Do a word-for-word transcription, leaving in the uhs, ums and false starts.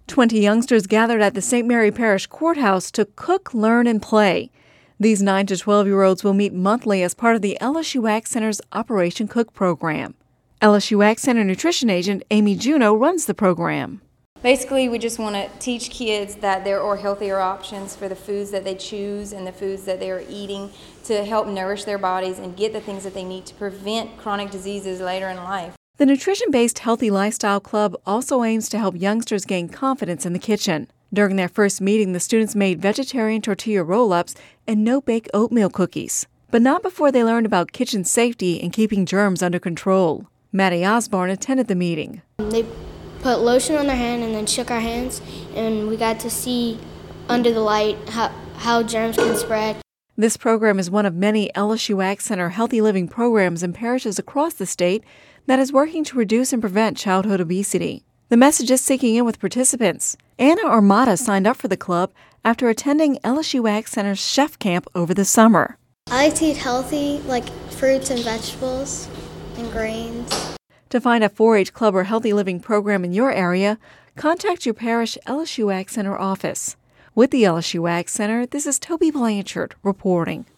Twenty youngsters gathered at the Saint Mary Parish Courthouse to cook, learn, and play. These nine to twelve-year-olds will meet monthly as part of the L S U A C Center's Operation Cook program. L S U A C Center nutrition agent Amy Juneau runs the program. Basically, we just want to teach kids that there are healthier options for the foods that they choose and the foods that they are eating to help nourish their bodies and get the things that they need to prevent chronic diseases later in life. The nutrition-based Healthy Lifestyle Club also aims to help youngsters gain confidence in the kitchen. During their first meeting, the students made vegetarian tortilla roll-ups and no-bake oatmeal cookies, but not before they learned about kitchen safety and keeping germs under control. Maddie Osborne attended the meeting. They put lotion on their hand and then shook our hands, and we got to see under the light how, how germs can spread. This program is one of many L S U A C Center healthy living programs in parishes across the state that is working to reduce and prevent childhood obesity. The message is sinking in with participants. Anna Armada signed up for the club after attending L S U A C Center's chef camp over the summer. I like to eat healthy, like fruits and vegetables and grains. To find a four H club or healthy living program in your area, contact your parish L S U A C Center office. With the L S U A C Center, this is Toby Blanchard reporting.